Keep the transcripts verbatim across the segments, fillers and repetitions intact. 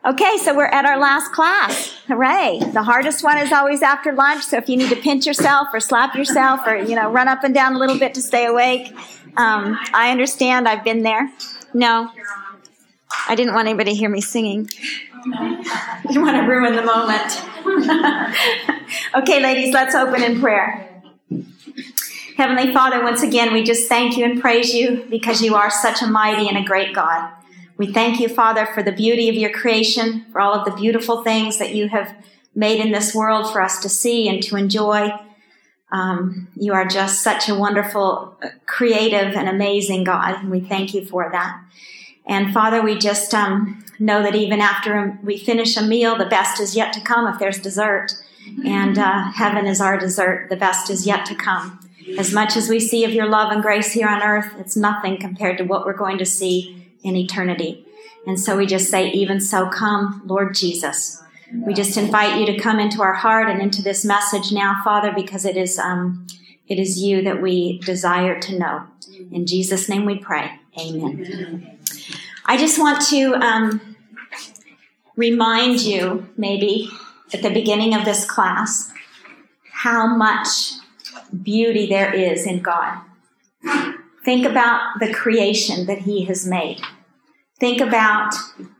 Okay, so we're at our last class. Hooray. The hardest one is always after lunch, so if you need to pinch yourself or slap yourself or, you know, run up and down a little bit to stay awake, um, I understand. I've been there. No, I didn't want anybody to hear me singing. You want to ruin the moment. Okay, ladies, let's open in prayer. Heavenly Father, once again, we just thank you and praise you because you are such a mighty and a great God. We thank you, Father, for the beauty of your creation, for all of the beautiful things that you have made in this world for us to see and to enjoy. Um, you are just such a wonderful, creative, and amazing God, and we thank you for that. And Father, we just um, know that even after we finish a meal, the best is yet to come if there's dessert. And uh, heaven is our dessert. The best is yet to come. As much as we see of your love and grace here on earth, it's nothing compared to what we're going to see in eternity. And so we just say, even so, come, Lord Jesus. We just invite you to come into our heart and into this message now, Father, because it is um, it is you that we desire to know. In Jesus' name we pray. Amen. Amen. I just want to um, remind you, maybe, at the beginning of this class, how much beauty there is in God. Think about the creation that he has made. Think about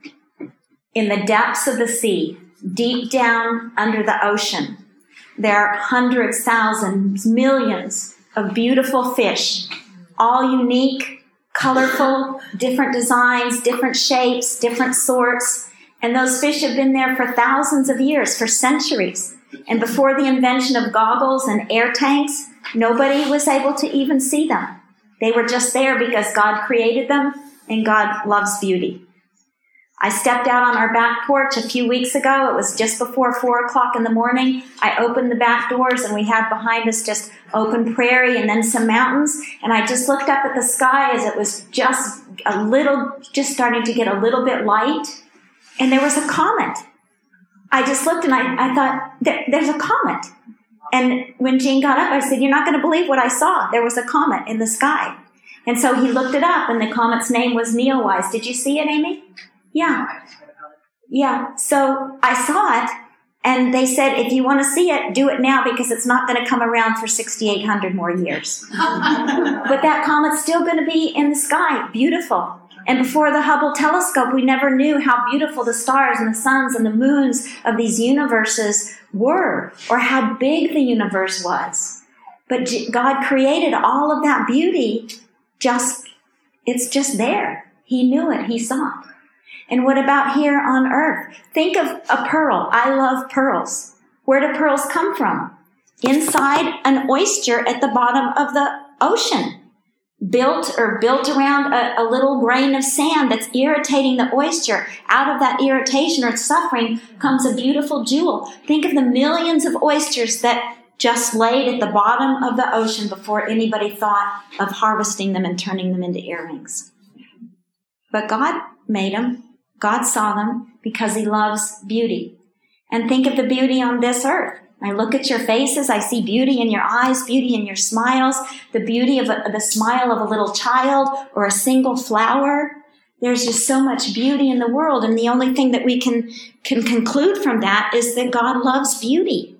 in the depths of the sea, deep down under the ocean, there are hundreds, thousands, millions of beautiful fish, all unique, colorful, different designs, different shapes, different sorts. And those fish have been there for thousands of years, for centuries. And before the invention of goggles and air tanks, nobody was able to even see them. They were just there because God created them, and God loves beauty. I stepped out on our back porch a few weeks ago. It was just before four o'clock in the morning. I opened the back doors, and we had behind us just open prairie and then some mountains. And I just looked up at the sky as it was just a little, just starting to get a little bit light. And there was a comet. I just looked, and I, I thought, there, there's a comet. And when Gene got up, I said, you're not going to believe what I saw. There was a comet in the sky. And so he looked it up, and the comet's name was Neowise. Did you see it, Amy? Yeah. Yeah. So I saw it, and they said, if you want to see it, do it now because it's not going to come around for sixty-eight hundred more years. But that comet's still going to be in the sky, beautiful. And before the Hubble telescope, we never knew how beautiful the stars and the suns and the moons of these universes were, or how big the universe was. But God created all of that beauty, just, it's just there. He knew it. He saw it. And what about here on earth? Think of a pearl. I love pearls. Where do pearls come from? Inside an oyster at the bottom of the ocean. Built or built around a, a little grain of sand that's irritating the oyster. Out of that irritation or suffering comes a beautiful jewel. Think of the millions of oysters that just laid at the bottom of the ocean before anybody thought of harvesting them and turning them into earrings. But God made them. God saw them because he loves beauty. And think of the beauty on this earth. I look at your faces, I see beauty in your eyes, beauty in your smiles, the beauty of a, the smile of a little child or a single flower. There's just so much beauty in the world, and the only thing that we can, can conclude from that is that God loves beauty.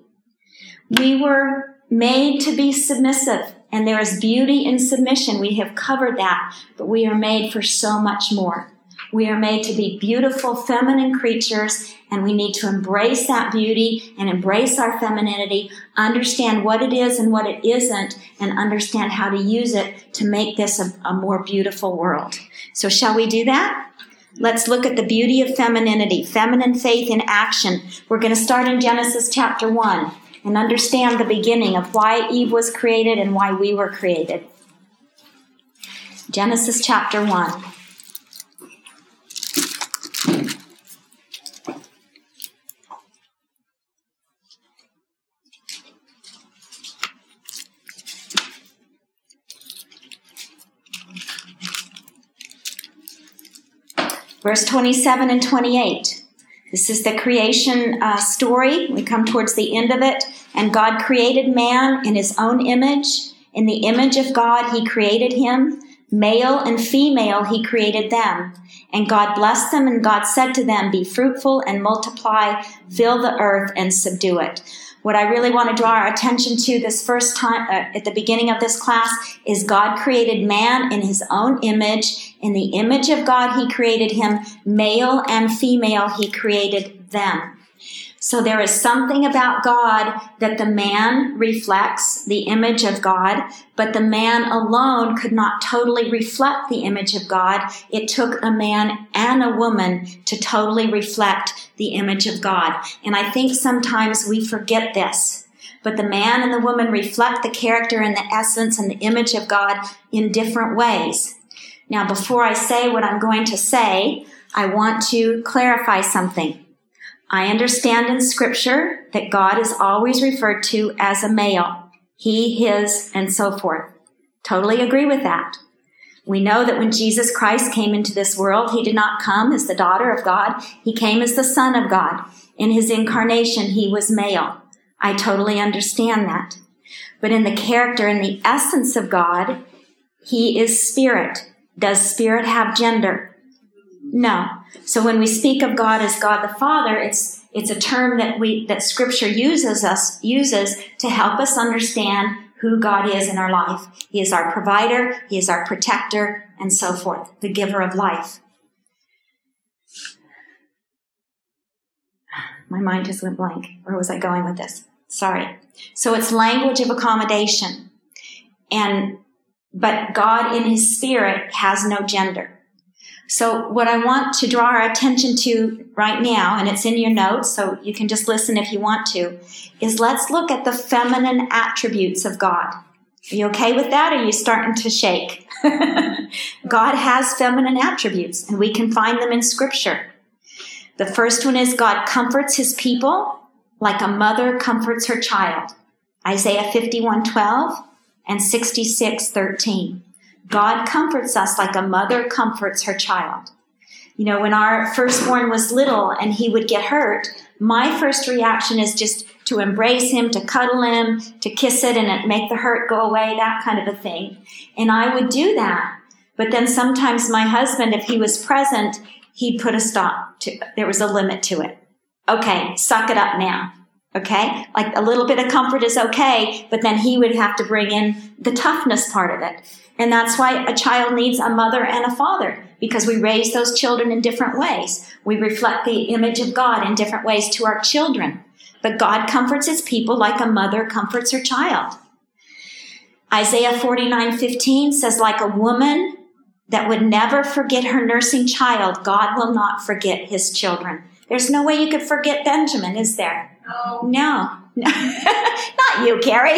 We were made to be submissive, and there is beauty in submission. We have covered that, but we are made for so much more. We are made to be beautiful, feminine creatures, and we need to embrace that beauty and embrace our femininity, understand what it is and what it isn't, and understand how to use it to make this a, a more beautiful world. So shall we do that? Let's look at the beauty of femininity, feminine faith in action. We're going to start in Genesis chapter one and understand the beginning of why Eve was created and why we were created. Genesis chapter one. Verse twenty-seven and twenty-eight. This is the creation uh, story. We come towards the end of it. And God created man in his own image. In the image of God, he created him. Male and female he created them. And God blessed them, and God said to them, be fruitful and multiply, fill the earth and subdue it. What I really want to draw our attention to this first time, uh, at the beginning of this class, is God created man in his own image. In the image of God he created him. Male and female he created them. So there is something about God that the man reflects, the image of God, but the man alone could not totally reflect the image of God. It took a man and a woman to totally reflect the image of God. And I think sometimes we forget this. But the man and the woman reflect the character and the essence and the image of God in different ways. Now, before I say what I'm going to say, I want to clarify something. I understand in Scripture that God is always referred to as a male. He, his, and so forth. Totally agree with that. We know that when Jesus Christ came into this world, he did not come as the daughter of God. He came as the Son of God. In his incarnation, he was male. I totally understand that. But in the character and the essence of God, he is spirit. Does spirit have gender? No. So when we speak of God as God the Father, it's it's a term that we that Scripture uses us uses to help us understand who God is in our life. He is our provider, he is our protector, and so forth, the giver of life. My mind just went blank. Where was I going with this? Sorry. So it's language of accommodation. And but God in his spirit has no gender. So what I want to draw our attention to right now, and it's in your notes, so you can just listen if you want to, is let's look at the feminine attributes of God. Are you okay with that, or are you starting to shake? God has feminine attributes, and we can find them in Scripture. The first one is God comforts his people like a mother comforts her child. Isaiah fifty-one twelve and sixty-six thirteen. God comforts us like a mother comforts her child. You know, when our firstborn was little and he would get hurt, my first reaction is just to embrace him, to cuddle him, to kiss it and make the hurt go away, that kind of a thing. And I would do that. But then sometimes my husband, if he was present, he'd put a stop to, there was a limit to it. Okay, suck it up now. Okay? Like a little bit of comfort is okay, but then he would have to bring in the toughness part of it. And that's why a child needs a mother and a father, because we raise those children in different ways. We reflect the image of God in different ways to our children. But God comforts his people like a mother comforts her child. Isaiah forty-nine fifteen says, like a woman that would never forget her nursing child, God will not forget his children. There's no way you could forget Benjamin, is there? No. No. Not you, Carrie.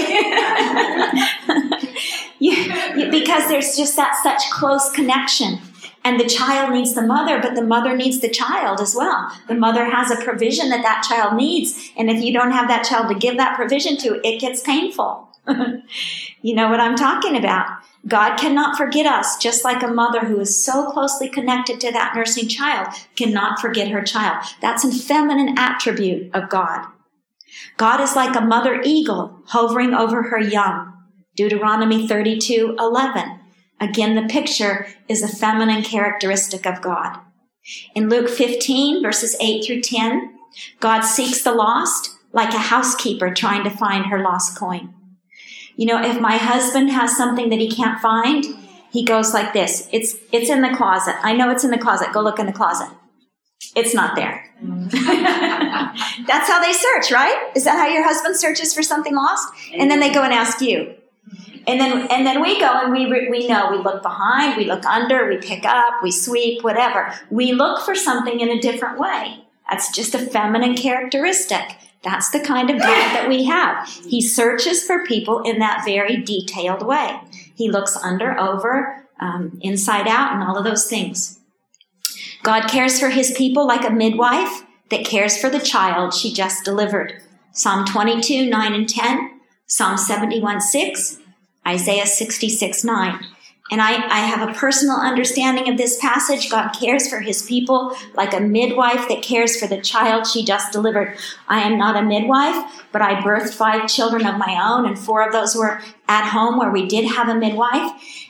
you, you, because there's just that such close connection. And the child needs the mother, but the mother needs the child as well. The mother has a provision that that child needs. And if you don't have that child to give that provision to, it gets painful. You know what I'm talking about. God cannot forget us, just like a mother who is so closely connected to that nursing child cannot forget her child. That's a feminine attribute of God. God is like a mother eagle hovering over her young. Deuteronomy thirty-two eleven. Again, the picture is a feminine characteristic of God. In Luke fifteen, verses eight through ten, God seeks the lost like a housekeeper trying to find her lost coin. You know, if my husband has something that he can't find, he goes like this. It's it's in the closet. I know it's in the closet. Go look in the closet. It's not there. That's how they search, right? Is that how your husband searches for something lost? And then they go and ask you. And then and then we go and we we know. We look behind, we look under, we pick up, we sweep, whatever. We look for something in a different way. That's just a feminine characteristic. That's the kind of God that we have. He searches for people in that very detailed way. He looks under, over, um, inside out, and all of those things. God cares for his people like a midwife that cares for the child she just delivered. Psalm twenty-two, nine and ten, Psalm seventy-one, six, Isaiah sixty-six, nine. And I, I have a personal understanding of this passage. God cares for his people like a midwife that cares for the child she just delivered. I am not a midwife, but I birthed five children of my own, and four of those were at home where we did have a midwife.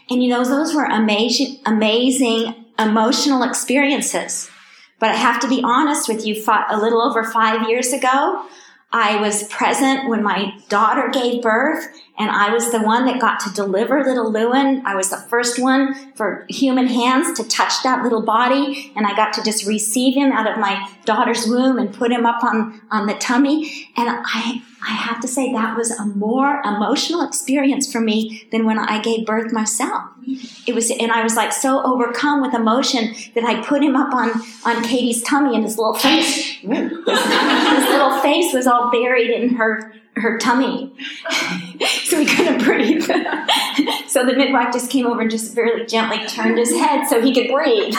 And you know, those were amazing, amazing emotional experiences. But I have to be honest with you, a little over five years ago, I was present when my daughter gave birth, and I was the one that got to deliver little Lewin. I was the first one for human hands to touch that little body, and I got to just receive him out of my daughter's womb and put him up on, on the tummy. And I, I have to say that was a more emotional experience for me than when I gave birth myself. It was, and I was like so overcome with emotion that I put him up on, on Katie's tummy, and his little face, his, his little face was all buried in her, her tummy. So he couldn't breathe. So the midwife just came over and just very gently turned his head so he could breathe.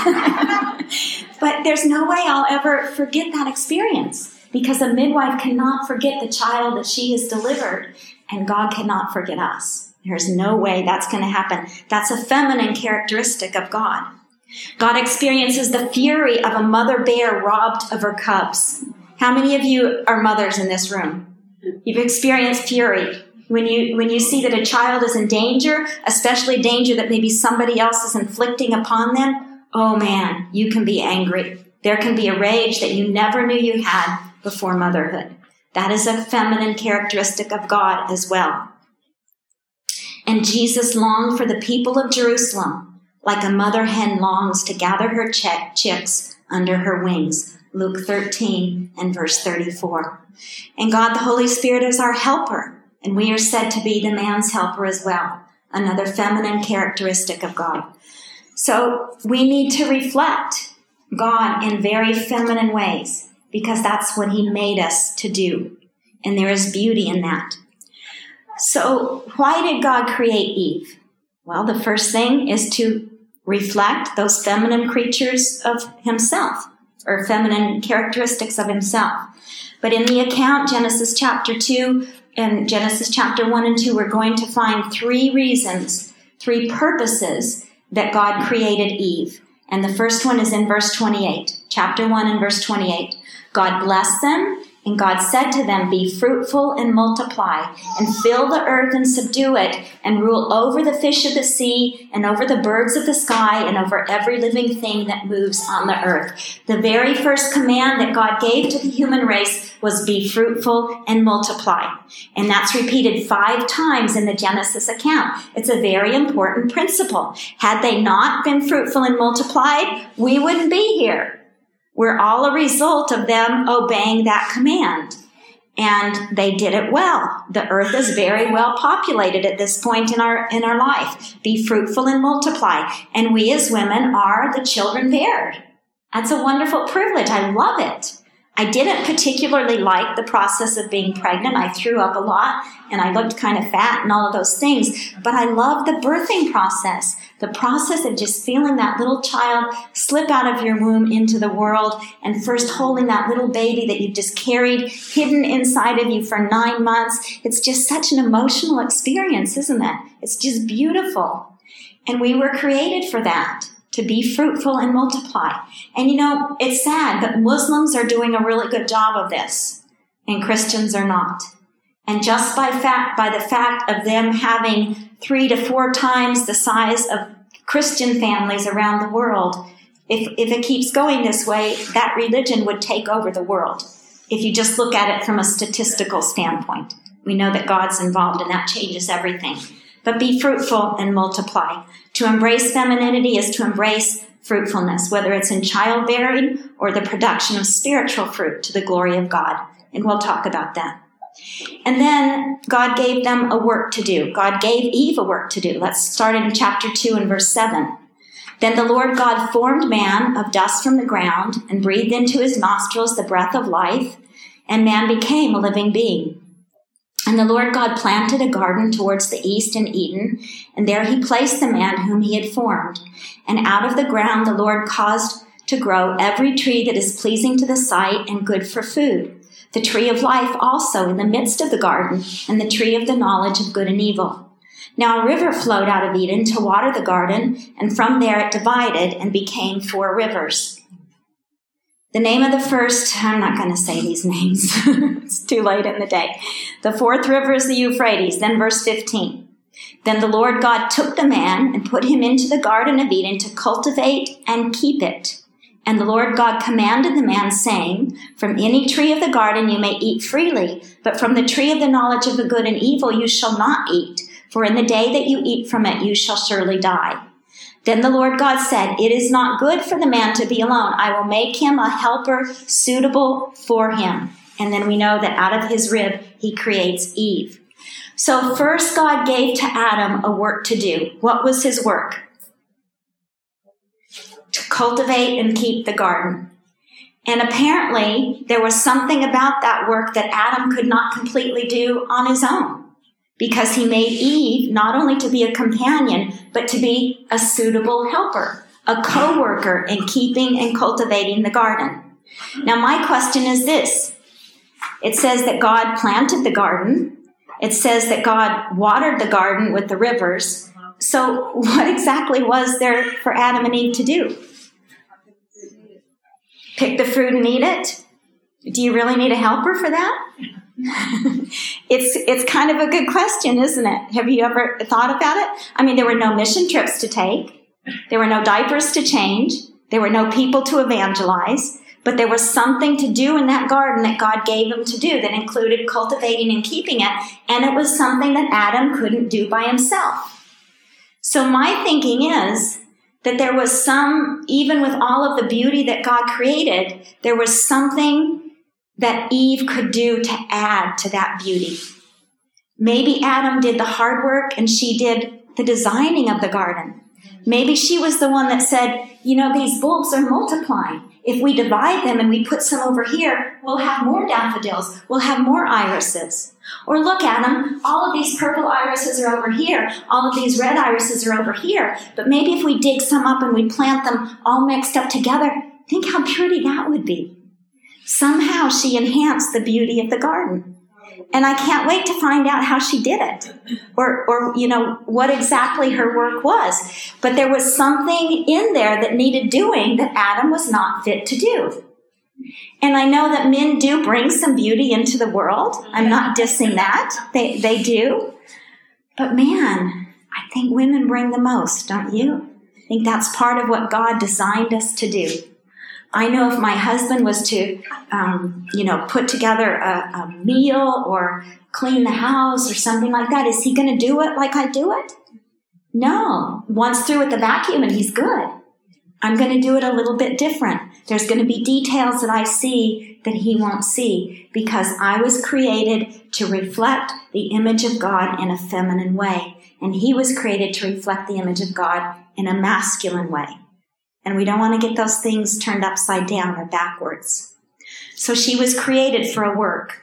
But there's no way I'll ever forget that experience, because a midwife cannot forget the child that she has delivered, and God cannot forget us. There's no way that's going to happen. That's a feminine characteristic of God. God experiences the fury of a mother bear robbed of her cubs. How many of you are mothers in this room? You've experienced fury. When you, when you see that a child is in danger, especially danger that maybe somebody else is inflicting upon them, oh man, you can be angry. There can be a rage that you never knew you had before motherhood. That is a feminine characteristic of God as well. And Jesus longed for the people of Jerusalem like a mother hen longs to gather her chick- chicks under her wings. Luke thirteen and verse thirty-four. And God, the Holy Spirit, is our helper, and we are said to be the man's helper as well, another feminine characteristic of God. So we need to reflect God in very feminine ways, because that's what he made us to do. And there is beauty in that. So why did God create Eve? Well, the first thing is to reflect those feminine creatures of himself, or feminine characteristics of himself. But in the account, Genesis chapter two and Genesis chapter one and two, we're going to find three reasons, three purposes that God created Eve. And the first one is in verse twenty-eight, chapter one and verse twenty-eight. God blessed them, and God said to them, be fruitful and multiply, and fill the earth and subdue it, and rule over the fish of the sea, and over the birds of the sky, and over every living thing that moves on the earth. The very first command that God gave to the human race was be fruitful and multiply. And that's repeated five times in the Genesis account. It's a very important principle. Had they not been fruitful and multiplied, we wouldn't be here. We're all a result of them obeying that command. And they did it well. The earth is very well populated at this point in our, in our life. Be fruitful and multiply. And we as women are the children bared. That's a wonderful privilege. I love it. I didn't particularly like the process of being pregnant. I threw up a lot and I looked kind of fat and all of those things. But I love the birthing process. The process of just feeling that little child slip out of your womb into the world, and first holding that little baby that you've just carried hidden inside of you for nine months. It's just such an emotional experience, isn't it? It's just beautiful. And we were created for that, to be fruitful and multiply. And you know, it's sad, but Muslims are doing a really good job of this, and Christians are not. And just by fact, by the fact of them having three to four times the size of Christian families around the world, if, if it keeps going this way, that religion would take over the world. If you just look at it from a statistical standpoint, we know that God's involved, and that changes everything. But be fruitful and multiply. To embrace femininity is to embrace fruitfulness, whether it's in childbearing or the production of spiritual fruit to the glory of God. And we'll talk about that. And then God gave them a work to do. God gave Eve a work to do. Let's start in chapter two and verse seven. Then the Lord God formed man of dust from the ground and breathed into his nostrils the breath of life, and man became a living being. And the Lord God planted a garden towards the east in Eden, and there he placed the man whom he had formed. And out of the ground the Lord caused to grow every tree that is pleasing to the sight and good for food, the tree of life also in the midst of the garden, and the tree of the knowledge of good and evil. Now a river flowed out of Eden to water the garden, and from there it divided and became four rivers. The name of the first, I'm not going to say these names. It's too late in the day. The fourth river is the Euphrates. Then verse fifteen. Then the Lord God took the man and put him into the Garden of Eden to cultivate and keep it. And the Lord God commanded the man, saying, from any tree of the garden you may eat freely, but from the tree of the knowledge of the good and evil you shall not eat, for in the day that you eat from it you shall surely die. Then the Lord God said, it is not good for the man to be alone. I will make him a helper suitable for him. And then we know that out of his rib he creates Eve. So first God gave to Adam a work to do. What was his work? To cultivate and keep the garden. And apparently there was something about that work that Adam could not completely do on his own, because he made Eve not only to be a companion, but to be a suitable helper, a co-worker in keeping and cultivating the garden. Now my question is this. It says that God planted the garden. It says that God watered the garden with the rivers. So what exactly was there for Adam and Eve to do? Pick the fruit and eat it? Do you really need a helper for that? it's it's kind of a good question, isn't it? Have you ever thought about it? I mean, there were no mission trips to take. There were no diapers to change. There were no people to evangelize. But there was something to do in that garden that God gave him to do that included cultivating and keeping it. And it was something that Adam couldn't do by himself. So my thinking is that there was some, even with all of the beauty that God created, there was something that Eve could do to add to that beauty. Maybe Adam did the hard work and she did the designing of the garden. Maybe she was the one that said, you know, these bulbs are multiplying. If we divide them and we put some over here, we'll have more daffodils. We'll have more irises. Or look, Adam, all of these purple irises are over here. All of these red irises are over here. But maybe if we dig some up and we plant them all mixed up together, think how pretty that would be. Somehow she enhanced the beauty of the garden. And I can't wait to find out how she did it, or, or, you know, what exactly her work was. But there was something in there that needed doing that Adam was not fit to do. And I know that men do bring some beauty into the world. I'm not dissing that. They, they do. But man, I think women bring the most, don't you? I think that's part of what God designed us to do. I know if my husband was to, um, you know, put together a, a meal or clean the house or something like that, is he going to do it like I do it? No. Once through with the vacuum and he's good. I'm going to do it a little bit different. There's going to be details that I see that he won't see, because I was created to reflect the image of God in a feminine way. And he was created to reflect the image of God in a masculine way. And we don't want to get those things turned upside down or backwards. So she was created for a work.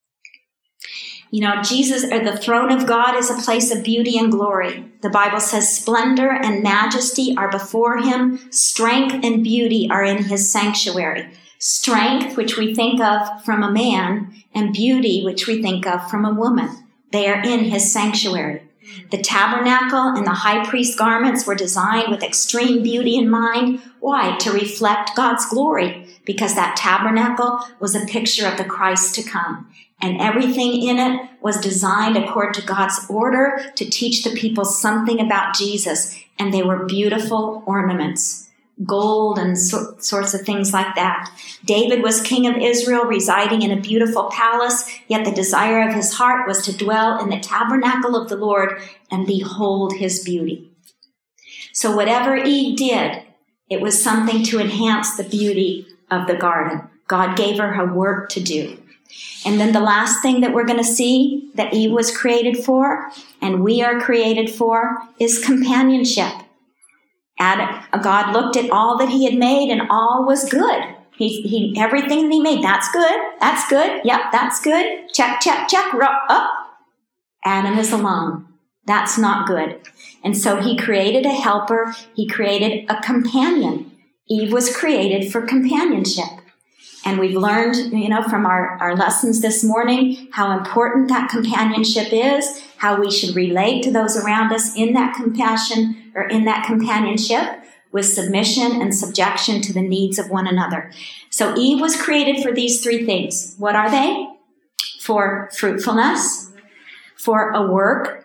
You know, Jesus, or the throne of God, is a place of beauty and glory. The Bible says splendor and majesty are before him. Strength and beauty are in his sanctuary. Strength, which we think of from a man, and beauty, which we think of from a woman. They are in his sanctuary. The tabernacle and the high priest garments were designed with extreme beauty in mind. Why? To reflect God's glory, because that tabernacle was a picture of the Christ to come. And everything in it was designed according to God's order to teach the people something about Jesus. And they were beautiful ornaments, gold and so, sorts of things like that. David was king of Israel, residing in a beautiful palace, yet the desire of his heart was to dwell in the tabernacle of the Lord and behold his beauty. So whatever Eve did, it was something to enhance the beauty of the garden. God gave her her work to do. And then the last thing that we're going to see that Eve was created for, and we are created for, is companionship. Adam, God looked at all that he had made, and all was good. He, he, everything that he made, that's good, that's good, yep, that's good, check, check, check, up. Adam is alone. That's not good. And so he created a helper, he created a companion. Eve was created for companionship. And we've learned, you know, from our, our lessons this morning, how important that companionship is, how we should relate to those around us in that compassion or in that companionship with submission and subjection to the needs of one another. So Eve was created for these three things. What are they? For fruitfulness, for a work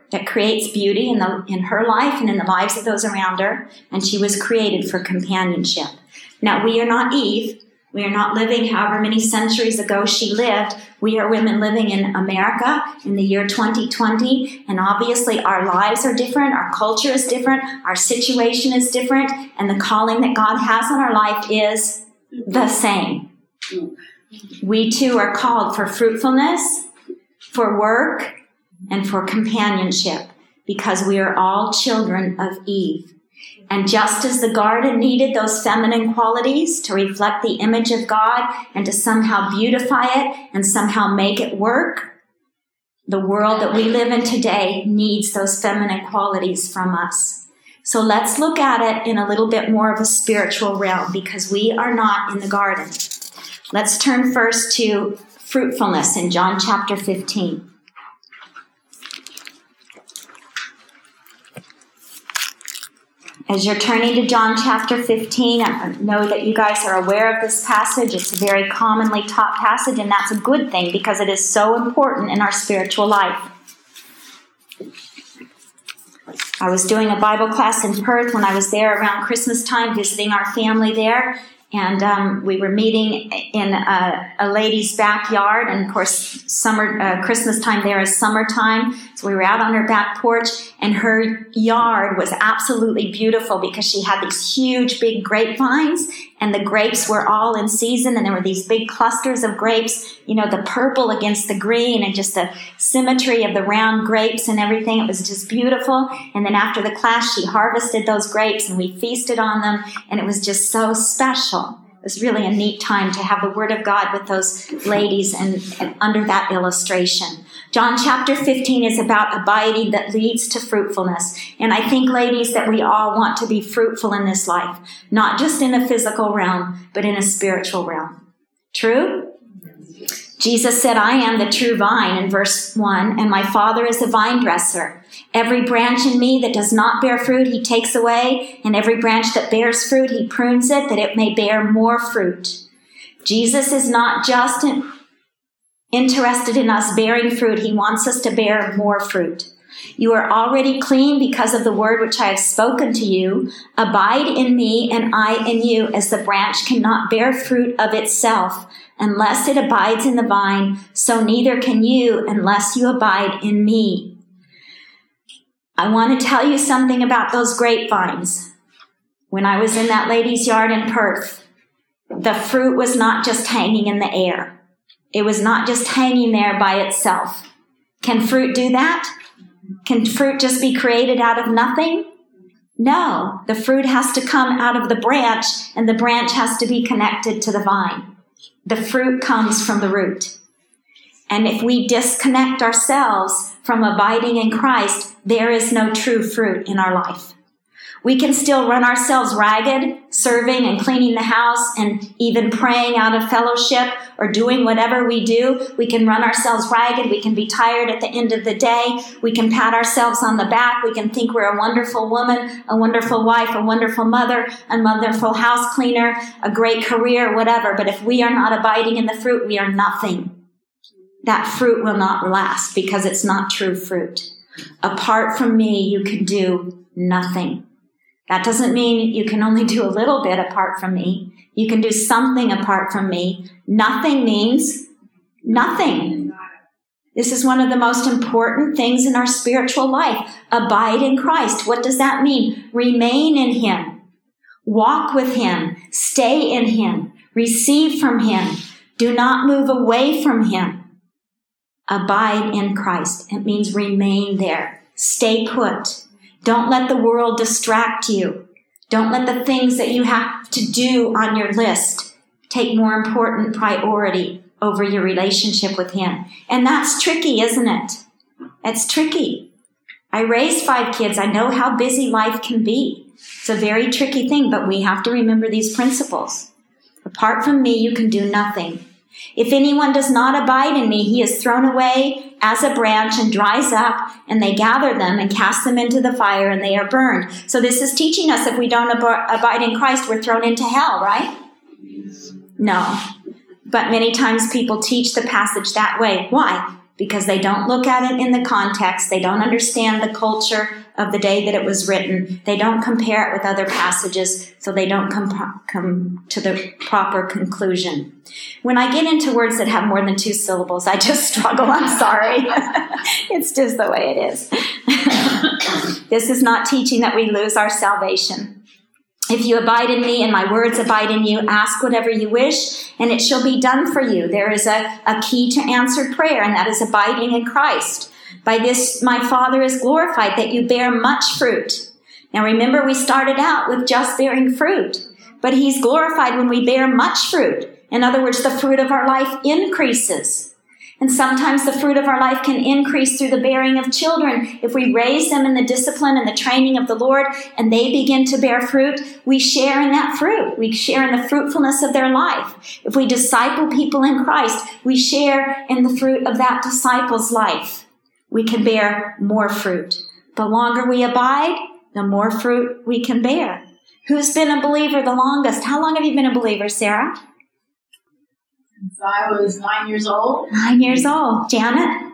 that creates beauty in the in her life and in the lives of those around her, and she was created for companionship. Now, we are not Eve. We are not living however many centuries ago she lived. We are women living in America in the year twenty twenty, and obviously our lives are different, our culture is different, our situation is different, and the calling that God has on our life is the same. We too are called for fruitfulness, for work, and for companionship, because we are all children of Eve. And just as the garden needed those feminine qualities to reflect the image of God and to somehow beautify it and somehow make it work, the world that we live in today needs those feminine qualities from us. So let's look at it in a little bit more of a spiritual realm, because we are not in the garden. Let's turn first to fruitfulness in John chapter fifteen. As you're turning to John chapter fifteen, I know that you guys are aware of this passage. It's a very commonly taught passage, and that's a good thing because it is so important in our spiritual life. I was doing a Bible class in Perth when I was there around Christmas time, visiting our family there. And um, we were meeting in a, a lady's backyard. And, of course, summer uh, Christmas time there is summertime. So we were out on her back porch. And her yard was absolutely beautiful because she had these huge, big grapevines. And the grapes were all in season. And there were these big clusters of grapes, you know, the purple against the green and just the symmetry of the round grapes and everything. It was just beautiful. And then after the class, she harvested those grapes and we feasted on them. And it was just so special. It was really a neat time to have the Word of God with those ladies and, and under that illustration. John chapter fifteen is about abiding that leads to fruitfulness. And I think, ladies, that we all want to be fruitful in this life, not just in a physical realm, but in a spiritual realm. True? Jesus said, I am the true vine in verse one, and my Father is the vine dresser. Every branch in me that does not bear fruit, he takes away, and every branch that bears fruit, he prunes it, that it may bear more fruit. Jesus is not just in, interested in us bearing fruit. He wants us to bear more fruit. You are already clean because of the word which I have spoken to you. Abide in me, and I in you, as the branch cannot bear fruit of itself unless it abides in the vine, so neither can you unless you abide in me. I want to tell you something about those grapevines. When I was in that lady's yard in Perth, the fruit was not just hanging in the air. It was not just hanging there by itself. Can fruit do that? Can fruit just be created out of nothing? No, the fruit has to come out of the branch, and the branch has to be connected to the vine. The fruit comes from the root. And if we disconnect ourselves from abiding in Christ, there is no true fruit in our life. We can still run ourselves ragged, serving and cleaning the house and even praying out of fellowship or doing whatever we do. We can run ourselves ragged. We can be tired at the end of the day. We can pat ourselves on the back. We can think we're a wonderful woman, a wonderful wife, a wonderful mother, a wonderful house cleaner, a great career, whatever. But if we are not abiding in the fruit, we are nothing. That fruit will not last because it's not true fruit. Apart from me, you can do nothing. That doesn't mean you can only do a little bit apart from me. You can do something apart from me. Nothing means nothing. This is one of the most important things in our spiritual life. Abide in Christ. What does that mean? Remain in Him. Walk with Him. Stay in Him. Receive from Him. Do not move away from Him. Abide in Christ. It means remain there. Stay put. Don't let the world distract you. Don't let the things that you have to do on your list take more important priority over your relationship with Him. And that's tricky, isn't it? It's tricky. I raised five kids. I know how busy life can be. It's a very tricky thing, but we have to remember these principles. Apart from me, you can do nothing. If anyone does not abide in me, he is thrown away as a branch and dries up, and they gather them and cast them into the fire, and they are burned. So this is teaching us if we don't ab- abide in Christ, we're thrown into hell, right? No. But many times people teach the passage that way. Why? because they don't look at it in the context. They don't understand the culture of the day that it was written. They don't compare it with other passages, so they don't come, come to the proper conclusion. When I get into words that have more than two syllables, I just struggle. I'm sorry. It's just the way it is. This is not teaching that we lose our salvation. If you abide in me and my words abide in you, ask whatever you wish, and it shall be done for you. There is a, a key to answered prayer, and that is abiding in Christ. By this, my Father is glorified, that you bear much fruit. Now remember, we started out with just bearing fruit, but he's glorified when we bear much fruit. In other words, the fruit of our life increases. And sometimes the fruit of our life can increase through the bearing of children. If we raise them in the discipline and the training of the Lord and they begin to bear fruit, we share in that fruit. We share in the fruitfulness of their life. If we disciple people in Christ, we share in the fruit of that disciple's life. We can bear more fruit. The longer we abide, the more fruit we can bear. Who's been a believer the longest? How long have you been a believer, Sarah? Since I was nine years old. Nine years old. Janet?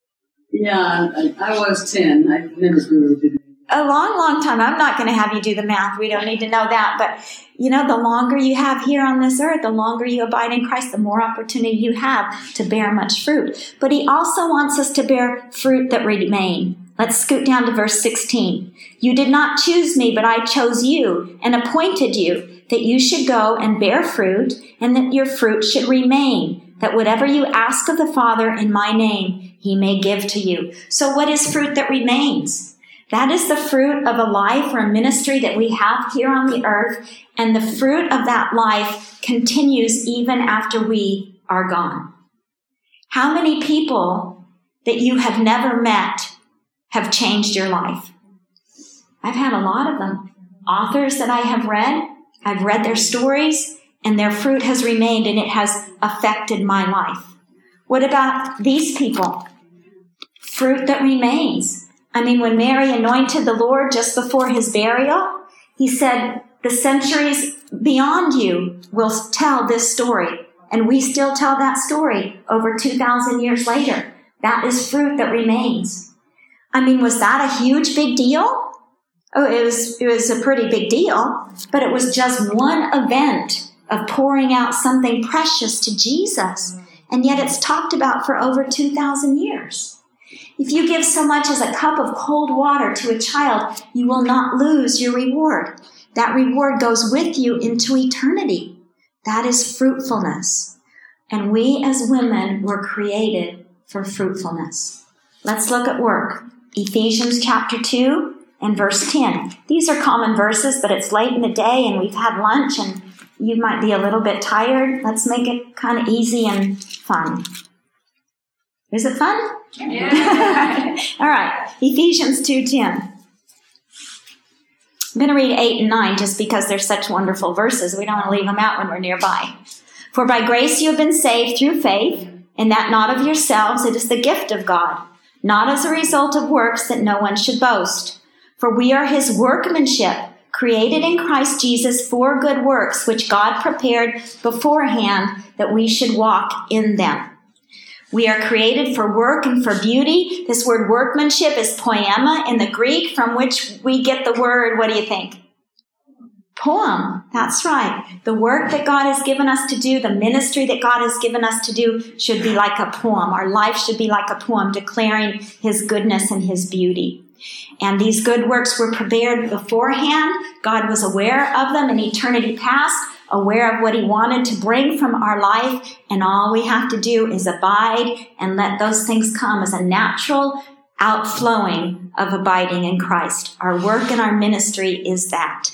Yeah, I, I was ten. I never grew up. A long, long time. I'm not going to have you do the math. We don't need to know that. But, you know, the longer you have here on this earth, the longer you abide in Christ, the more opportunity you have to bear much fruit. But he also wants us to bear fruit that remain. Let's scoot down to verse sixteen. You did not choose me, but I chose you and appointed you, that you should go and bear fruit, and that your fruit should remain, that whatever you ask of the Father in my name, he may give to you. So what is fruit that remains? That is the fruit of a life or a ministry that we have here on the earth, and the fruit of that life continues even after we are gone. How many people that you have never met have changed your life? I've had a lot of them. Authors that I have read, I've read their stories, and their fruit has remained, and it has affected my life. What about these people? Fruit that remains. I mean, when Mary anointed the Lord just before his burial, he said, the centuries beyond you will tell this story. And we still tell that story over two thousand years later. That is fruit that remains. I mean, was that a huge, big deal? Oh, it was, it was a pretty big deal, but it was just one event of pouring out something precious to Jesus. And yet it's talked about for over two thousand years. If you give so much as a cup of cold water to a child, you will not lose your reward. That reward goes with you into eternity. That is fruitfulness. And we as women were created for fruitfulness. Let's look at work. Ephesians chapter two and verse ten. These are common verses, but it's late in the day and we've had lunch and you might be a little bit tired. Let's make it kind of easy and fun. Is it fun? Yeah. All right. Ephesians two ten. I'm going to read eight and nine just because they're such wonderful verses. We don't want to leave them out when we're nearby. For by grace you have been saved through faith, and that not of yourselves, it is the gift of God, not as a result of works that no one should boast. For we are his workmanship, created in Christ Jesus for good works, which God prepared beforehand that we should walk in them. We are created for work and for beauty. This word workmanship is poema in the Greek, from which we get the word, what do you think? Poem. That's right. The work that God has given us to do, the ministry that God has given us to do should be like a poem. Our life should be like a poem declaring his goodness and his beauty. And these good works were prepared beforehand. God was aware of them in eternity past, aware of what he wanted to bring from our life. And all we have to do is abide and let those things come as a natural outflowing of abiding in Christ. Our work and our ministry is that.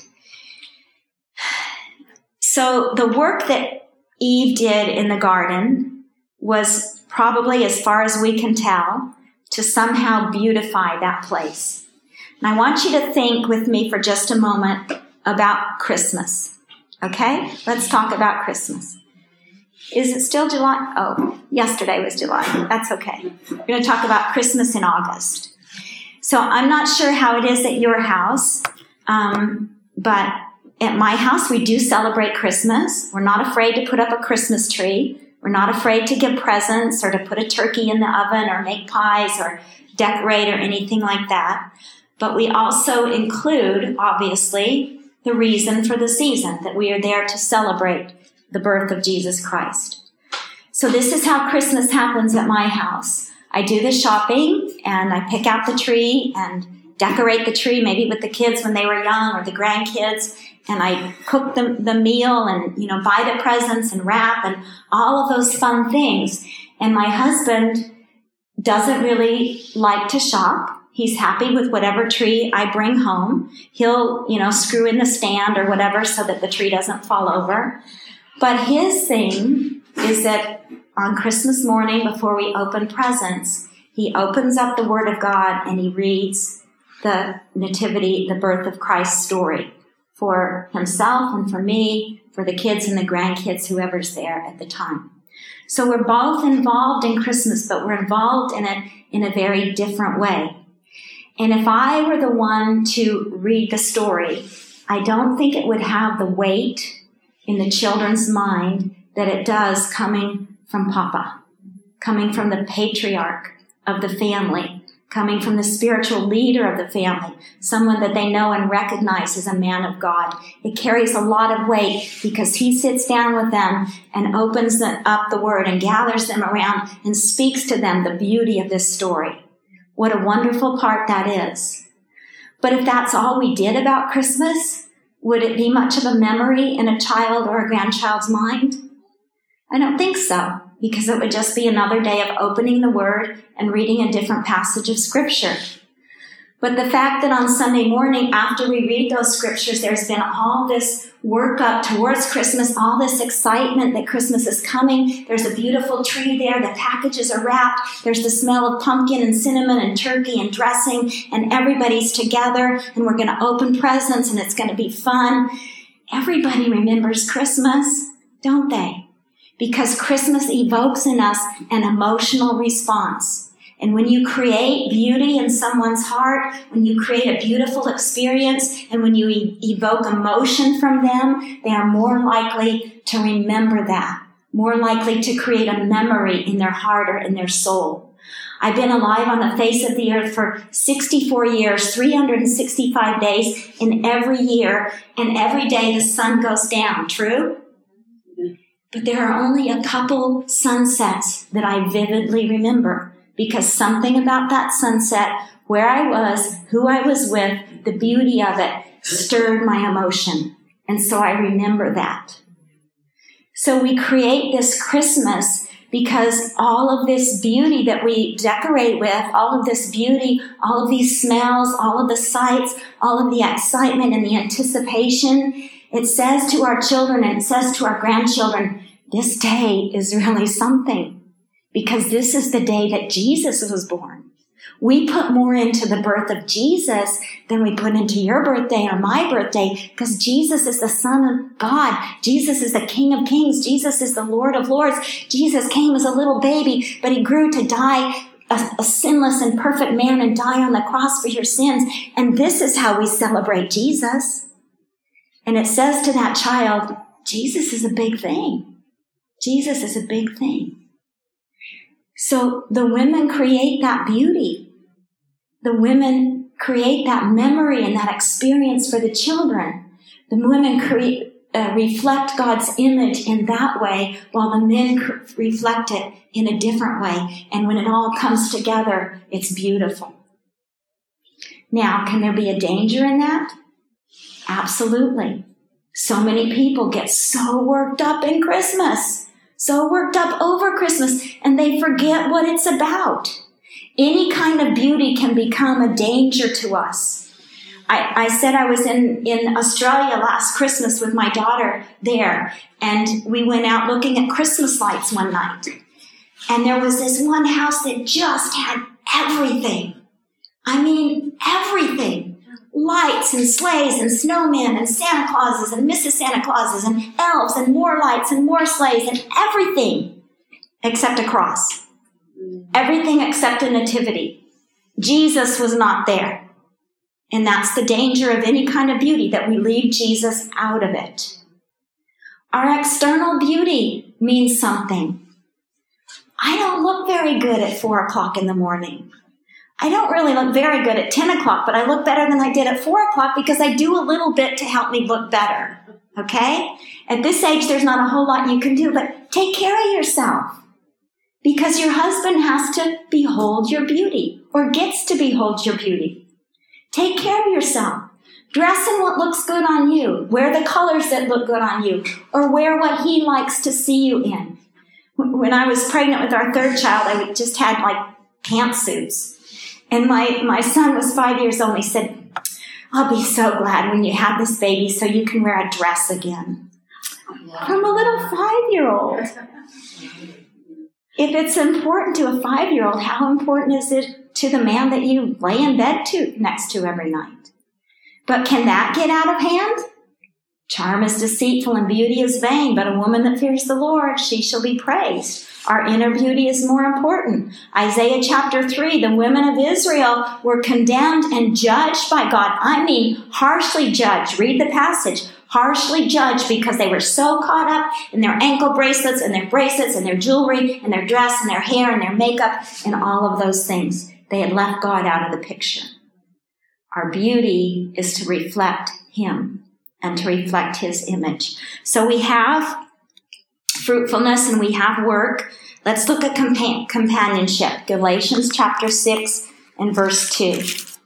So the work that Eve did in the garden was probably, as far as we can tell, to somehow beautify that place. And I want you to think with me for just a moment about Christmas. Okay? Let's talk about Christmas. Is it still July? Oh, yesterday was July. That's okay. We're going to talk about Christmas in August. So I'm not sure how it is at your house, um, but at my house we do celebrate Christmas. We're not afraid to put up a Christmas tree. We're not afraid to give presents or to put a turkey in the oven or make pies or decorate or anything like that. But we also include, obviously, the reason for the season, that we are there to celebrate the birth of Jesus Christ. So this is how Christmas happens at my house. I do the shopping and I pick out the tree and decorate the tree, maybe with the kids when they were young or the grandkids, and I cook the, the meal and, you know, buy the presents and wrap and all of those fun things. And my husband doesn't really like to shop. He's happy with whatever tree I bring home. He'll, you know, screw in the stand or whatever so that the tree doesn't fall over. But his thing is that on Christmas morning, before we open presents, he opens up the Word of God and he reads the nativity, the birth of Christ story for himself and for me, for the kids and the grandkids, whoever's there at the time. So we're both involved in Christmas, but we're involved in it in a very different way. And if I were the one to read the story, I don't think it would have the weight in the children's mind that it does coming from Papa, coming from the patriarch of the family, coming from the spiritual leader of the family, someone that they know and recognize as a man of God. It carries a lot of weight because he sits down with them and opens up the Word and gathers them around and speaks to them the beauty of this story. What a wonderful part that is. But if that's all we did about Christmas, would it be much of a memory in a child or a grandchild's mind? I don't think so, because it would just be another day of opening the Word and reading a different passage of Scripture. But the fact that on Sunday morning, after we read those Scriptures, there's been all this work up towards Christmas, all this excitement that Christmas is coming. There's a beautiful tree there. The packages are wrapped. There's the smell of pumpkin and cinnamon and turkey and dressing, and everybody's together, and we're going to open presents, and it's going to be fun. Everybody remembers Christmas, don't they? Because Christmas evokes in us an emotional response. And when you create beauty in someone's heart, when you create a beautiful experience, and when you e- evoke emotion from them, they are more likely to remember that, more likely to create a memory in their heart or in their soul. I've been alive on the face of the earth for sixty-four years, three hundred sixty-five days in every year, and every day the sun goes down. True? But there are only a couple sunsets that I vividly remember, because something about that sunset, where I was, who I was with, the beauty of it, stirred my emotion. And so I remember that. So we create this Christmas because all of this beauty that we decorate with, all of this beauty, all of these smells, all of the sights, all of the excitement and the anticipation, it says to our children and it says to our grandchildren, this day is really something, because this is the day that Jesus was born. We put more into the birth of Jesus than we put into your birthday or my birthday, because Jesus is the Son of God. Jesus is the King of Kings. Jesus is the Lord of Lords. Jesus came as a little baby, but he grew to die a, a sinless and perfect man and die on the cross for your sins. And this is how we celebrate Jesus. And it says to that child, Jesus is a big thing. Jesus is a big thing. So the women create that beauty. The women create that memory and that experience for the children. The women create, uh, reflect God's image in that way, while the men cr- reflect it in a different way. And when it all comes together, it's beautiful. Now, can there be a danger in that? Absolutely. So many people get so worked up in Christmas, so worked up over Christmas, and they forget what it's about. Any kind of beauty can become a danger to us. I, I said I was in, in Australia last Christmas with my daughter there, and we went out looking at Christmas lights one night. And there was this one house that just had everything. I mean, everything. Lights and sleighs and snowmen and Santa Clauses and Missus Santa Clauses and elves and more lights and more sleighs and everything except a cross. Everything except a nativity. Jesus was not there. And that's the danger of any kind of beauty, that we leave Jesus out of it. Our external beauty means something. I don't look very good at four o'clock in the morning. I don't really look very good at ten o'clock, but I look better than I did at four o'clock because I do a little bit to help me look better. Okay? At this age, there's not a whole lot you can do, but take care of yourself. Because your husband has to behold your beauty, or gets to behold your beauty. Take care of yourself. Dress in what looks good on you. Wear the colors that look good on you, or wear what he likes to see you in. When I was pregnant with our third child, I just had like pantsuits. And my, my son was five years old, and he said, I'll be so glad when you have this baby so you can wear a dress again. From a little five-year-old. If it's important to a five-year-old, how important is it to the man that you lay in bed to next to every night? But can that get out of hand? Charm is deceitful and beauty is vain, but a woman that fears the Lord, she shall be praised. Our inner beauty is more important. Isaiah chapter three, the women of Israel were condemned and judged by God. I mean, harshly judged. Read the passage. Harshly judged because they were so caught up in their ankle bracelets and their bracelets and their jewelry and their dress and their hair and their makeup and all of those things. They had left God out of the picture. Our beauty is to reflect Him and to reflect His image. So we have fruitfulness and we have work. Let's look at compa- companionship. Galatians chapter six and verse two.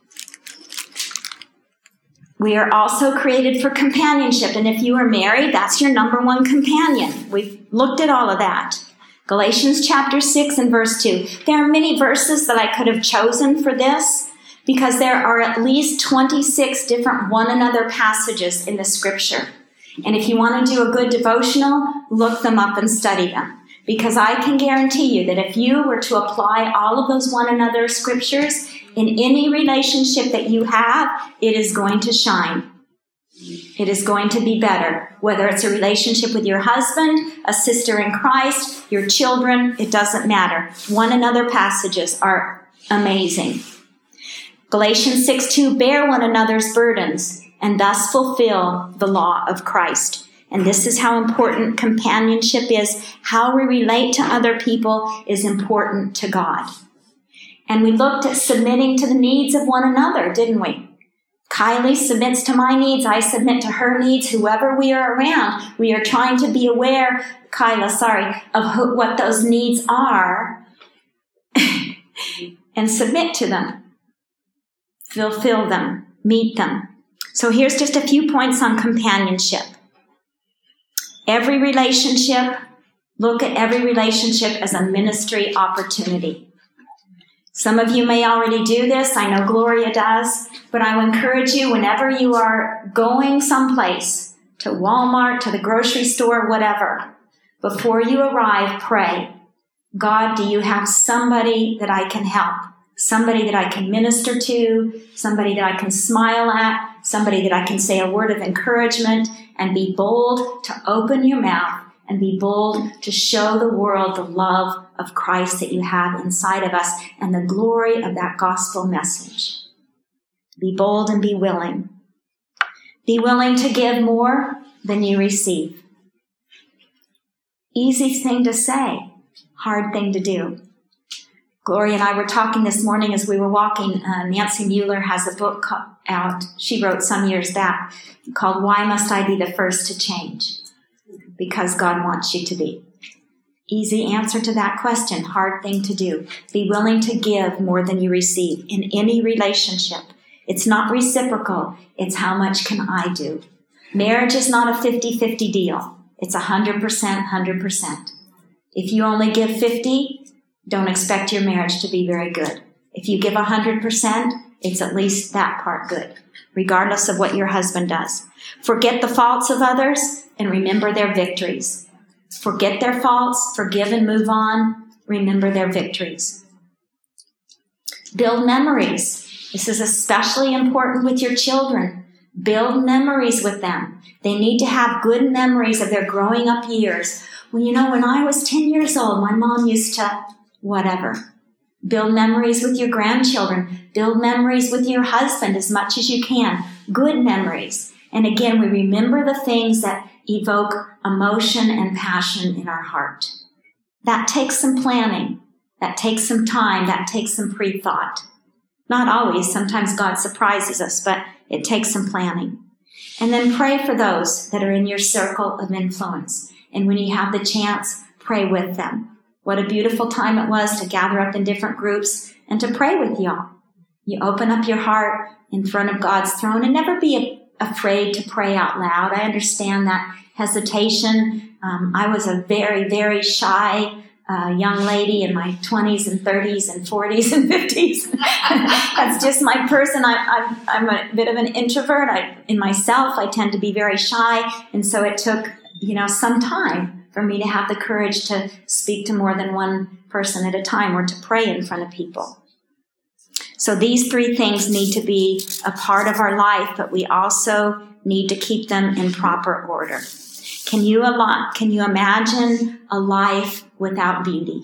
We are also created for companionship. And if you are married, that's your number one companion. We've looked at all of that. Galatians chapter six and verse two. There are many verses that I could have chosen for this because there are at least twenty-six different one another passages in the scripture. And if you want to do a good devotional, look them up and study them. Because I can guarantee you that if you were to apply all of those one another scriptures in any relationship that you have, it is going to shine. It is going to be better. Whether it's a relationship with your husband, a sister in Christ, your children, it doesn't matter. One another passages are amazing. Galatians six two, bear one another's burdens and thus fulfill the law of Christ. And this is how important companionship is. How we relate to other people is important to God. And we looked at submitting to the needs of one another, didn't we? Kylie submits to my needs. I submit to her needs. Whoever we are around, we are trying to be aware, Kyla, sorry, of who, what those needs are and submit to them, fulfill them, meet them. So here's just a few points on companionship. Every relationship, look at every relationship as a ministry opportunity. Some of you may already do this. I know Gloria does. But I will encourage you whenever you are going someplace, to Walmart, to the grocery store, whatever, before you arrive, pray. God, do you have somebody that I can help? Somebody that I can minister to, somebody that I can smile at, somebody that I can say a word of encouragement, and be bold to open your mouth and be bold to show the world the love of Christ that you have inside of us and the glory of that gospel message. Be bold and be willing. Be willing to give more than you receive. Easy thing to say, hard thing to do. Gloria and I were talking this morning as we were walking. Uh, Nancy Mueller has a book out she wrote some years back called Why Must I Be the First to Change? Because God wants you to be. Easy answer to that question, hard thing to do. Be willing to give more than you receive in any relationship. It's not reciprocal. It's how much can I do? Marriage is not a fifty-fifty deal. It's one hundred percent, one hundred percent. If you only give fifty, don't expect your marriage to be very good. If you give one hundred percent, it's at least that part good, regardless of what your husband does. Forget the faults of others and remember their victories. Forget their faults, forgive and move on, remember their victories. Build memories. This is especially important with your children. Build memories with them. They need to have good memories of their growing up years. Well, you know, when I was ten years old, my mom used to whatever. Build memories with your grandchildren. Build memories with your husband as much as you can. Good memories. And again, we remember the things that evoke emotion and passion in our heart. That takes some planning. That takes some time. That takes some pre-thought. Not always. Sometimes God surprises us, but it takes some planning. And then pray for those that are in your circle of influence. And when you have the chance, pray with them. What a beautiful time it was to gather up in different groups and to pray with y'all. You open up your heart in front of God's throne and never be afraid to pray out loud. I understand that hesitation. Um, I was a very, very shy uh, young lady in my twenties and thirties and forties and fifties. That's just my person. I, I, I'm a bit of an introvert. I, in myself, I tend to be very shy. And so it took, you know, some time for me to have the courage to speak to more than one person at a time or to pray in front of people. So these three things need to be a part of our life, but we also need to keep them in proper order. Can you allow, can you imagine a life without beauty?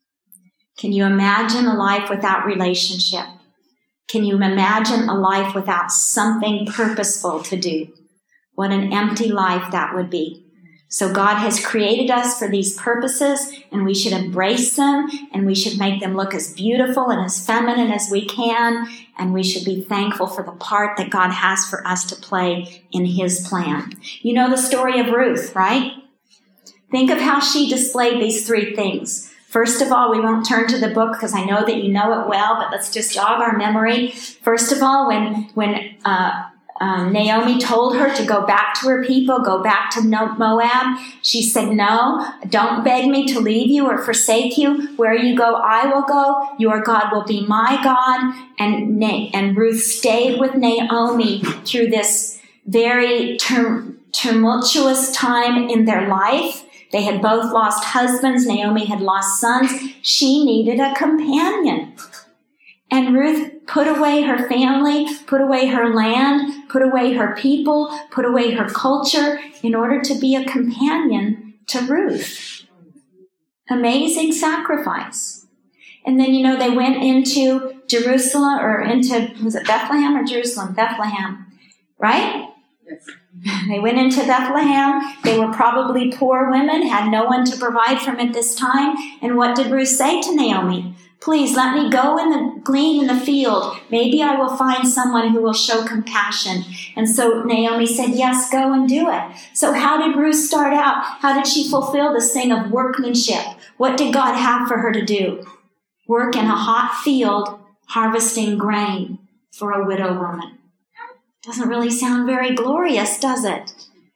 Can you imagine a life without relationship? Can you imagine a life without something purposeful to do? What an empty life that would be. So God has created us for these purposes, and we should embrace them, and we should make them look as beautiful and as feminine as we can, and we should be thankful for the part that God has for us to play in His plan. You know the story of Ruth, right? Think of how she displayed these three things. First of all, we won't turn to the book because I know that you know it well, but let's just jog our memory. First of all, when, when, uh, Um, Naomi told her to go back to her people, go back to Moab. She said, no, don't beg me to leave you or forsake you. Where you go, I will go. Your God will be my God. And, Na- and Ruth stayed with Naomi through this very tur- tumultuous time in their life. They had both lost husbands. Naomi had lost sons. She needed a companion. And Ruth put away her family, put away her land, put away her people, put away her culture in order to be a companion to Ruth. Amazing sacrifice. And then, you know, they went into Jerusalem or into, was it Bethlehem or Jerusalem? Bethlehem, right? Yes. They went into Bethlehem. They were probably poor women, had no one to provide for them at this time. And what did Ruth say to Naomi? Please let me go in the glean in the field. Maybe I will find someone who will show compassion. And so Naomi said, yes, go and do it. So how did Ruth start out? How did she fulfill this thing of workmanship? What did God have for her to do? Work in a hot field, harvesting grain for a widow woman. Doesn't really sound very glorious, does it?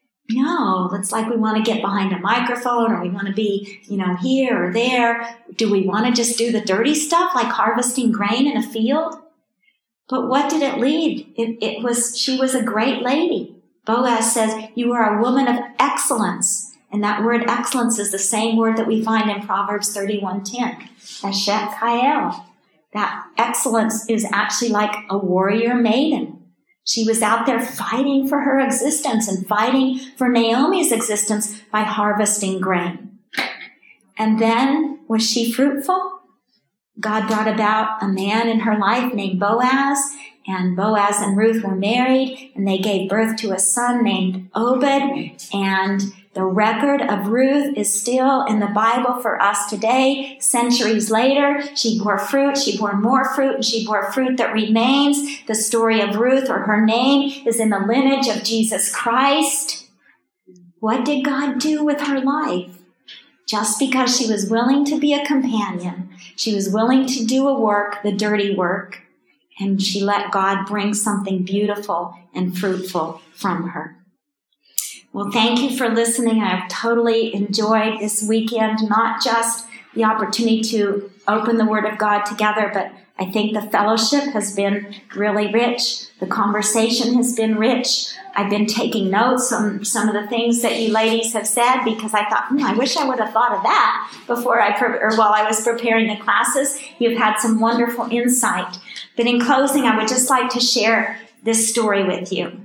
No, it's like we want to get behind a microphone or we want to be, you know, here or there. Do we want to just do the dirty stuff like harvesting grain in a field? But what did it lead? It, it was, she was a great lady. Boaz says, you are a woman of excellence. And that word excellence is the same word that we find in Proverbs thirty-one ten. Eshet Chayil. That excellence is actually like a warrior maiden. She was out there fighting for her existence and fighting for Naomi's existence by harvesting grain. And then, was she fruitful? God brought about a man in her life named Boaz, and Boaz and Ruth were married, and they gave birth to a son named Obed, and the record of Ruth is still in the Bible for us today. Centuries later, she bore fruit, she bore more fruit, and she bore fruit that remains. The story of Ruth, or her name, is in the lineage of Jesus Christ. What did God do with her life? Just because she was willing to be a companion, she was willing to do a work, the dirty work, and she let God bring something beautiful and fruitful from her. Well, thank you for listening. I've totally enjoyed this weekend, not just the opportunity to open the Word of God together, but I think the fellowship has been really rich. The conversation has been rich. I've been taking notes on some of the things that you ladies have said because I thought, hmm, I wish I would have thought of that before I, pre- or while I was preparing the classes. You've had some wonderful insight. But in closing, I would just like to share this story with you.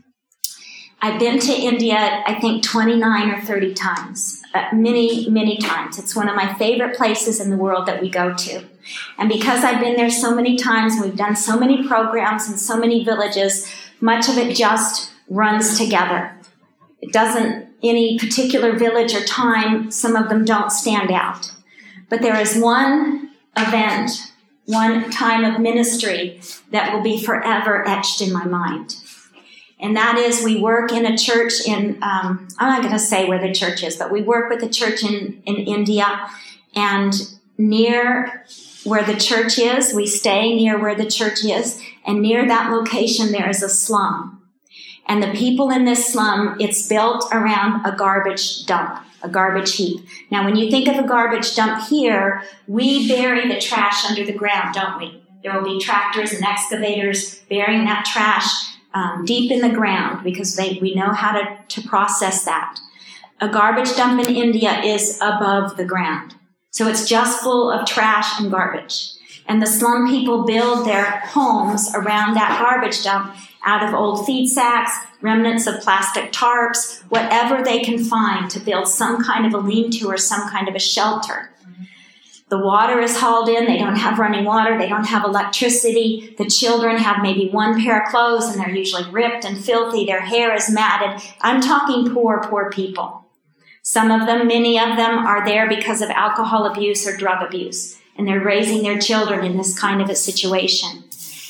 I've been to India, I think, twenty-nine or thirty times, uh, many, many times. It's one of my favorite places in the world that we go to. And because I've been there so many times, and we've done so many programs in so many villages, much of it just runs together. It doesn't, any particular village or time, some of them don't stand out. But there is one event, one time of ministry that will be forever etched in my mind. And that is, we work in a church in, um, I'm not going to say where the church is, but we work with a church in, in India. And near where the church is, we stay near where the church is. And near that location, there is a slum. And the people in this slum, it's built around a garbage dump, a garbage heap. Now, when you think of a garbage dump here, we bury the trash under the ground, don't we? There will be tractors and excavators burying that trash Um, deep in the ground, because they, we know how to, to process that. A garbage dump in India is above the ground. So it's just full of trash and garbage. And the slum people build their homes around that garbage dump out of old feed sacks, remnants of plastic tarps, whatever they can find to build some kind of a lean-to or some kind of a shelter. The water is hauled in. They don't have running water. They don't have electricity. The children have maybe one pair of clothes, and they're usually ripped and filthy. Their hair is matted. I'm talking poor, poor people. Some of them, many of them, are there because of alcohol abuse or drug abuse, and they're raising their children in this kind of a situation.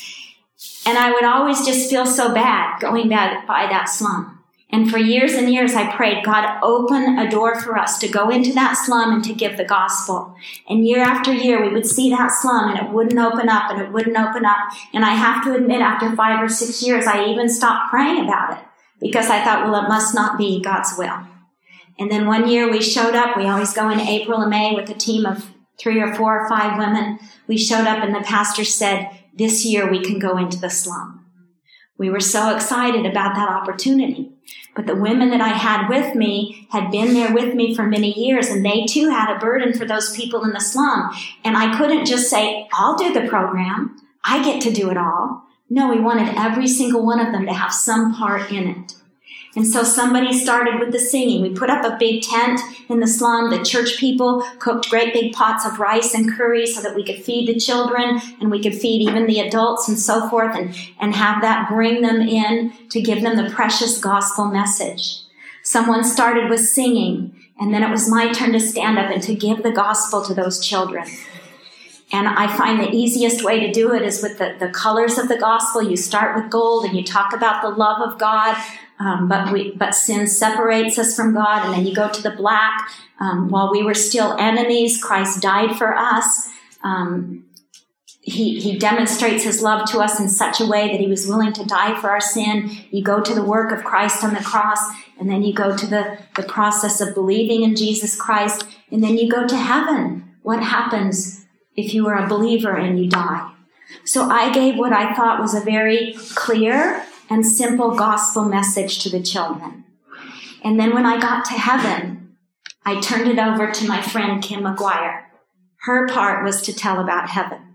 And I would always just feel so bad going by, by that slum. And for years and years, I prayed, God, open a door for us to go into that slum and to give the gospel. And year after year, we would see that slum, and it wouldn't open up, and it wouldn't open up. And I have to admit, after five or six years, I even stopped praying about it, because I thought, well, it must not be God's will. And then one year we showed up. We always go in April and May with a team of three or four or five women. We showed up, and the pastor said, this year we can go into the slum. We were so excited about that opportunity. But the women that I had with me had been there with me for many years, and they too had a burden for those people in the slum. And I couldn't just say, I'll do the program. I get to do it all. No, we wanted every single one of them to have some part in it. And so somebody started with the singing. We put up a big tent in the slum. The church people cooked great big pots of rice and curry so that we could feed the children, and we could feed even the adults and so forth, and, and have that bring them in to give them the precious gospel message. Someone started with singing, and then it was my turn to stand up and to give the gospel to those children. And I find the easiest way to do it is with the, the colors of the gospel. You start with gold, and you talk about the love of God. Um, but we, but sin separates us from God, and then you go to the black. Um, while we were still enemies, Christ died for us. Um, he, he demonstrates his love to us in such a way that he was willing to die for our sin. You go to the work of Christ on the cross, and then you go to the, the process of believing in Jesus Christ, and then you go to heaven. What happens if you are a believer and you die? So I gave what I thought was a very clear and simple gospel message to the children. And then when I got to heaven, I turned it over to my friend Kim McGuire. Her part was to tell about heaven.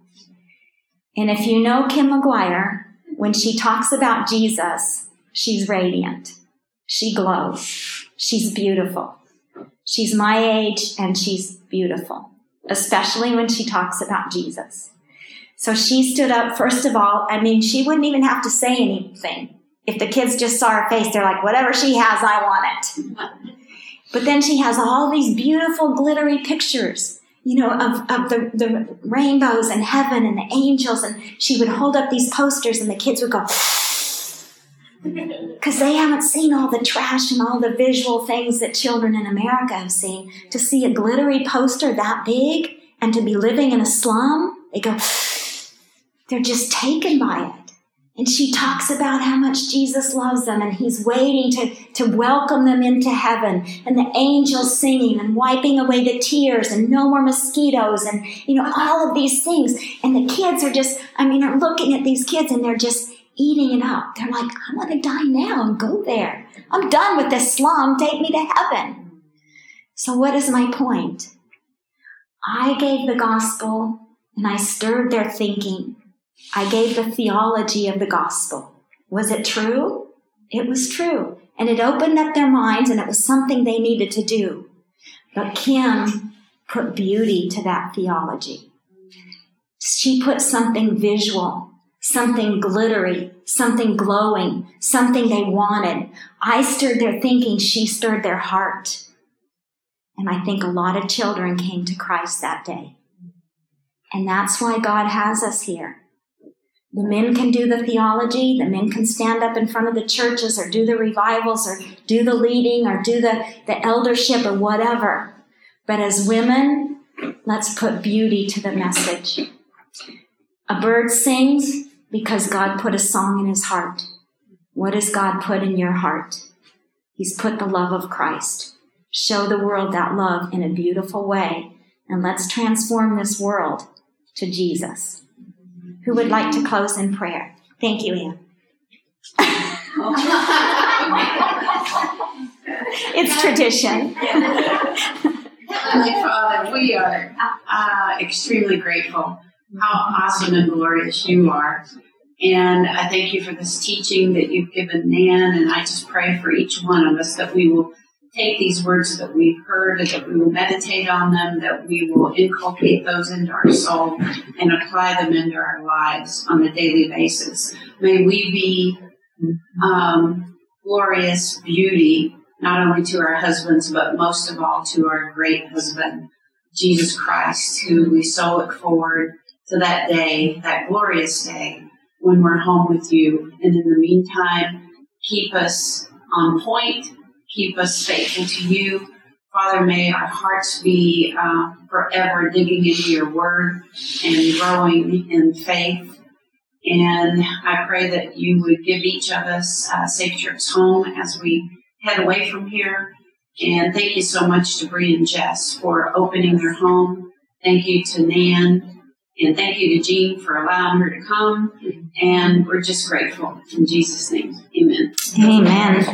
And if you know Kim McGuire, when she talks about Jesus, she's radiant. She glows. She's beautiful. She's my age, and she's beautiful, especially when she talks about Jesus. So she stood up. First of all, I mean, she wouldn't even have to say anything. If the kids just saw her face, they're like, whatever she has, I want it. But then she has all these beautiful, glittery pictures, you know, of, of the, the rainbows and heaven and the angels. And she would hold up these posters, and the kids would go, because they haven't seen all the trash and all the visual things that children in America have seen. To see a glittery poster that big and to be living in a slum, they go, they're just taken by it. And she talks about how much Jesus loves them, and he's waiting to, to welcome them into heaven, and the angels singing and wiping away the tears, and no more mosquitoes, and, you know, all of these things. And the kids are just, I mean, are looking at these kids, and they're just eating it up. They're like, I want to die now and go there. I'm done with this slum. Take me to heaven. So what is my point? I gave the gospel, and I stirred their thinking. I gave the theology of the gospel. Was it true? It was true. And it opened up their minds, and it was something they needed to do. But Kim put beauty to that theology. She put something visual, something glittery, something glowing, something they wanted. I stirred their thinking. She stirred their heart. And I think a lot of children came to Christ that day. And that's why God has us here. The men can do the theology. The men can stand up in front of the churches or do the revivals or do the leading or do the, the eldership or whatever. But as women, let's put beauty to the message. A bird sings because God put a song in his heart. What has God put in your heart? He's put the love of Christ. Show the world that love in a beautiful way. And let's transform this world to Jesus. Who would like to close in prayer? Thank you, Ann. It's tradition. Heavenly Father, we are uh, extremely grateful how awesome and glorious you are. And I thank you for this teaching that you've given Nan, and I just pray for each one of us that we will take these words that we've heard and that we will meditate on them, that we will inculcate those into our soul and apply them into our lives on a daily basis. May we be um, glorious beauty, not only to our husbands, but most of all to our great husband, Jesus Christ, who we so look forward to that day, that glorious day, when we're home with you. And in the meantime, keep us on point. Keep us faithful to you. Father, may our hearts be uh, forever digging into your word and growing in faith. And I pray that you would give each of us a safe trips home as we head away from here. And thank you so much to Bree and Jess for opening their home. Thank you to Nan. And thank you to Jean for allowing her to come. And we're just grateful. In Jesus' name, amen. Amen.